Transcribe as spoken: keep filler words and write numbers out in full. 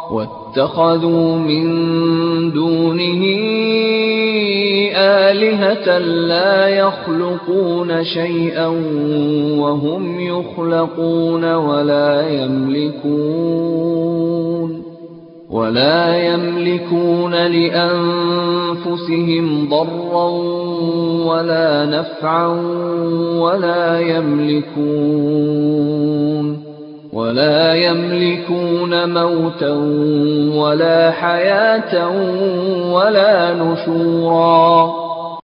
واتخذوا من دونه آلهة لا يخلقون شيئا وهم يخلقون ولا يملكون ولا يملكون لأنفسهم ضرا ولا نفعا ولا يملكون ولا يملكون موتا ولا حياة ولا نشورا